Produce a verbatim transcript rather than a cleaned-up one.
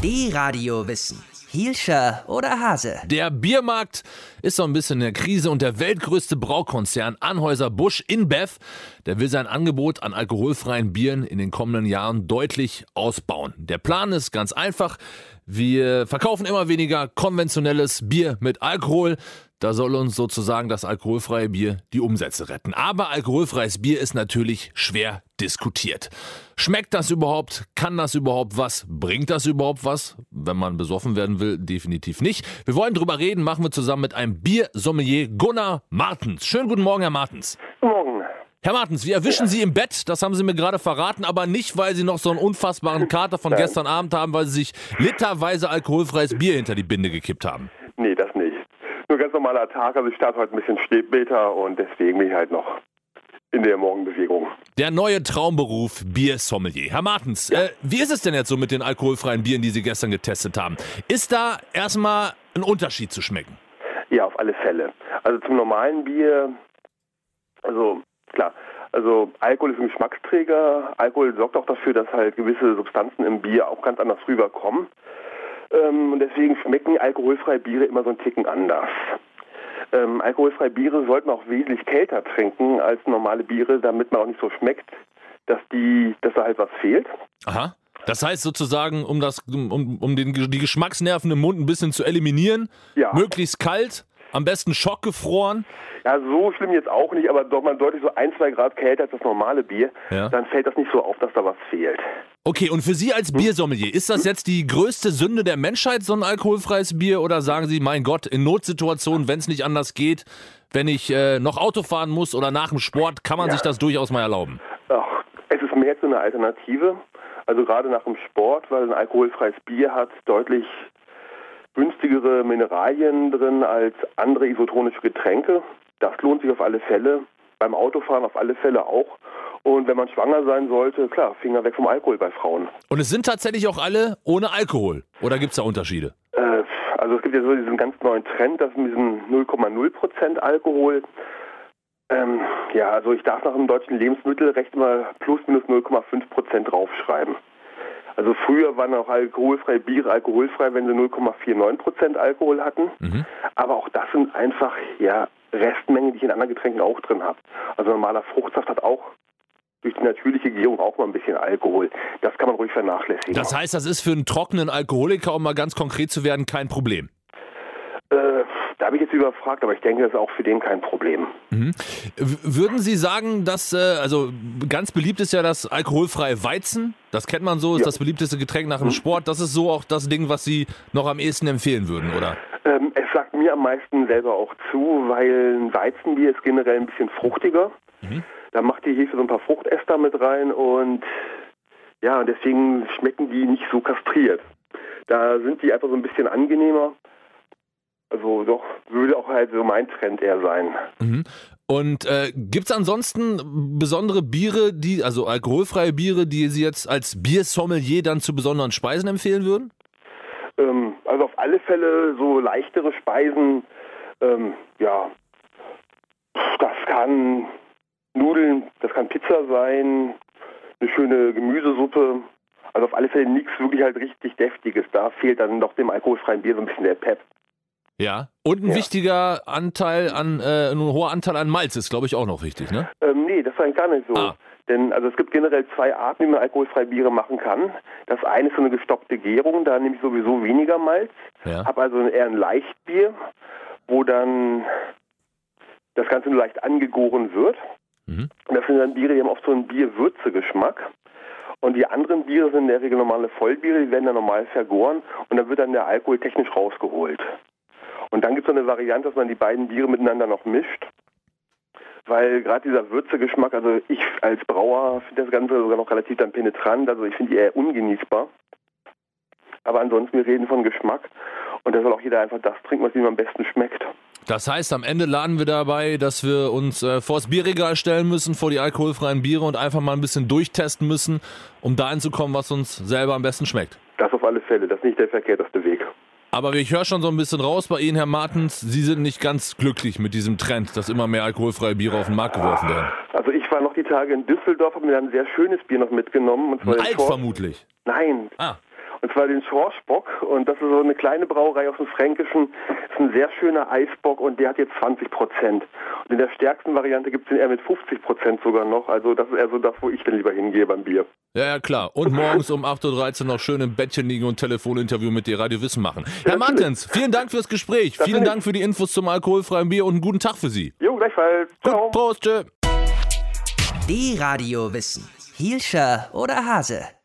D-Radio Wissen. Hielscher oder Hase? Der Biermarkt ist so ein bisschen in der Krise und der weltgrößte Braukonzern Anheuser-Busch InBev, der will sein Angebot an alkoholfreien Bieren in den kommenden Jahren deutlich ausbauen. Der Plan ist ganz einfach. Wir verkaufen immer weniger konventionelles Bier mit Alkohol. Da soll uns sozusagen das alkoholfreie Bier die Umsätze retten. Aber alkoholfreies Bier ist natürlich schwer diskutiert. Schmeckt das überhaupt? Kann das überhaupt was? Bringt das überhaupt was? Wenn man besoffen werden will, definitiv nicht. Wir wollen drüber reden, machen wir zusammen mit einem Biersommelier Gunnar Martens. Schönen guten Morgen, Herr Martens. Guten Morgen. Herr Martens, wir erwischen ja. Sie im Bett, das haben Sie mir gerade verraten, aber nicht, weil Sie noch so einen unfassbaren Kater von gestern Abend haben, weil Sie sich literweise alkoholfreies Bier hinter die Binde gekippt haben. Nee, das nicht. Nur ganz normaler Tag, also ich starte heute ein bisschen später und deswegen bin ich halt noch in der Morgenbewegung. Der neue Traumberuf Biersommelier. Herr Martens, ja. äh, wie ist es denn jetzt so mit den alkoholfreien Bieren, die Sie gestern getestet haben? Ist da erstmal ein Unterschied zu schmecken? Ja, auf alle Fälle. Also zum normalen Bier, also klar, also Alkohol ist ein Geschmacksträger. Alkohol sorgt auch dafür, dass halt gewisse Substanzen im Bier auch ganz anders rüberkommen. Ähm, und deswegen schmecken alkoholfreie Biere immer so einen Ticken anders. Ähm, alkoholfreie Biere sollten auch wesentlich kälter trinken als normale Biere, damit man auch nicht so schmeckt, dass die, dass da halt was fehlt. Aha. Das heißt sozusagen, um das, um, um den, die Geschmacksnerven im Mund ein bisschen zu eliminieren, ja. Möglichst kalt, am besten schockgefroren. Ja, so schlimm jetzt auch nicht, aber doch mal deutlich so ein, zwei Grad kälter als das normale Bier. Ja. Dann fällt das nicht so auf, dass da was fehlt. Okay, und für Sie als Biersommelier, ist das jetzt die größte Sünde der Menschheit, so ein alkoholfreies Bier? Oder sagen Sie, mein Gott, in Notsituationen, wenn es nicht anders geht, wenn ich äh, noch Auto fahren muss oder nach dem Sport, kann man ja. sich das durchaus mal erlauben? Ach, es ist mehr so eine Alternative. Also gerade nach dem Sport, weil ein alkoholfreies Bier hat deutlich günstigere Mineralien drin als andere isotonische Getränke. Das lohnt sich auf alle Fälle. Beim Autofahren auf alle Fälle auch. Und wenn man schwanger sein sollte, klar, Finger weg vom Alkohol bei Frauen. Und es sind tatsächlich auch alle ohne Alkohol? Oder gibt es da Unterschiede? Äh, also es gibt ja so diesen ganz neuen Trend, das mit diesem null Komma null Prozent Alkohol. Ähm, ja, also ich darf nach dem deutschen Lebensmittelrecht immer plus minus null Komma fünf Prozent draufschreiben. Also früher waren auch alkoholfreie Biere alkoholfrei, wenn sie null Komma neunundvierzig Prozent Alkohol hatten. Mhm. Aber auch das sind einfach ja Restmengen, die ich in anderen Getränken auch drin habe. Also normaler Fruchtsaft hat auch durch die natürliche Gärung auch mal ein bisschen Alkohol. Das kann man ruhig vernachlässigen. Das heißt, das ist für einen trockenen Alkoholiker, um mal ganz konkret zu werden, kein Problem? Äh, da habe ich jetzt überfragt, aber ich denke, das ist auch für den kein Problem. Mhm. Würden Sie sagen, dass, äh, also ganz beliebt ist ja das alkoholfreie Weizen, das kennt man so, ist ja. das beliebteste Getränk nach dem mhm. Sport. Das ist so auch das Ding, was Sie noch am ehesten empfehlen würden, oder? Ähm, es sagt mir am meisten selber auch zu, weil ein Weizenbier ist generell ein bisschen fruchtiger. Mhm. Da macht die Hefe so ein paar Fruchtester mit rein und ja, deswegen schmecken die nicht so kastriert. Da sind die einfach so ein bisschen angenehmer. Also doch, würde auch halt so mein Trend eher sein. Mhm. Und äh, gibt es ansonsten besondere Biere, die, also alkoholfreie Biere, die Sie jetzt als Biersommelier dann zu besonderen Speisen empfehlen würden? Ähm, also auf alle Fälle so leichtere Speisen, ähm, ja, das kann Nudeln, das kann Pizza sein, eine schöne Gemüsesuppe. Also auf alle Fälle nichts wirklich halt richtig Deftiges. Da fehlt dann doch dem alkoholfreien Bier so ein bisschen der Pep. Ja, und ein ja. wichtiger Anteil an, äh, ein hoher Anteil an Malz ist, glaube ich, auch noch wichtig, ne? Ähm, nee, das ist eigentlich gar nicht so. Ah. Denn also es gibt generell zwei Arten, wie man alkoholfreie Biere machen kann. Das eine ist so eine gestoppte Gärung, da nehme ich sowieso weniger Malz. Ja. Habe also eher ein Leichtbier, wo dann das Ganze nur leicht angegoren wird. Mhm. Und das sind dann Biere, die haben oft so einen Bierwürzegeschmack. Und die anderen Biere sind in der Regel normale Vollbiere, die werden dann normal vergoren und dann wird dann der Alkohol technisch rausgeholt. Und dann gibt es so eine Variante, dass man die beiden Biere miteinander noch mischt. Weil gerade dieser Würzegeschmack, also ich als Brauer finde das Ganze sogar noch relativ dann penetrant, also ich finde die eher ungenießbar. Aber ansonsten, wir reden von Geschmack und da soll auch jeder einfach das trinken, was ihm am besten schmeckt. Das heißt, am Ende laden wir dabei, dass wir uns äh, vors Bierregal stellen müssen, vor die alkoholfreien Biere und einfach mal ein bisschen durchtesten müssen, um dahin zu kommen, was uns selber am besten schmeckt. Das auf alle Fälle, das ist nicht der verkehrteste Weg. Aber ich höre schon so ein bisschen raus bei Ihnen, Herr Martens, Sie sind nicht ganz glücklich mit diesem Trend, dass immer mehr alkoholfreie Biere auf den Markt geworfen werden. Also ich war noch die Tage in Düsseldorf, habe mir dann ein sehr schönes Bier noch mitgenommen. Und zwar ein Alt Tor- vermutlich? Nein. Ah. Und zwar den Schorschbock. Und das ist so eine kleine Brauerei aus dem Fränkischen. Das ist ein sehr schöner Eisbock und der hat jetzt zwanzig Prozent. Und in der stärksten Variante gibt es den eher mit fünfzig Prozent sogar noch. Also das ist eher so das, wo ich dann lieber hingehe beim Bier. Ja, ja, klar. Und morgens um acht Uhr dreizehn noch schön im Bettchen liegen und Telefoninterview mit dir Radio Wissen machen. Herr Martens, vielen Dank fürs Gespräch. Das vielen Dank für die Infos zum alkoholfreien Bier und einen guten Tag für Sie. Jo, gleichfalls. Ciao. Gut, Prost, tschö. Die Radio Wissen. Hielscher oder Hase?